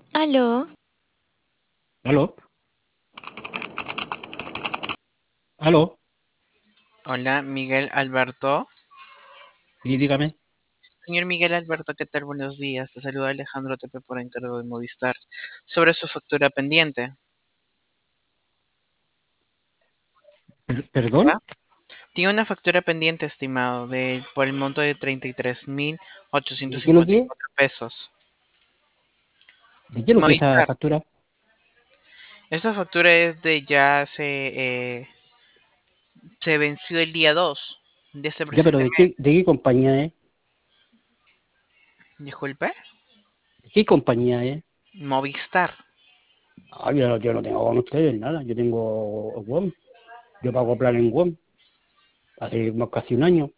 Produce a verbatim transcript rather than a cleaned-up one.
Aló, ¿Aló? ¿Aló? Hola, Miguel Alberto. Sí, dígame. Señor Miguel Alberto, ¿qué tal? Buenos días. Te saluda Alejandro Tepe por encargo de Movistar. Sobre su factura pendiente, Per- ¿Perdón? ¿ya? Tiene una factura pendiente, estimado, de por el monto de treinta y tres mil ochocientos ¿De qué lo cincuenta y que? cuatro pesos. ¿De qué lo que esa Movistar, factura? esta factura es de ya se, eh, se venció el día dos de este Ya, pero presente ¿de qué, mes. de qué compañía es? Disculpe, ¿De qué compañía es? Movistar. Ah, yo, no yo no tengo con ustedes nada. Yo tengo WOM. Yo pago plan en WOM hace más casi un año.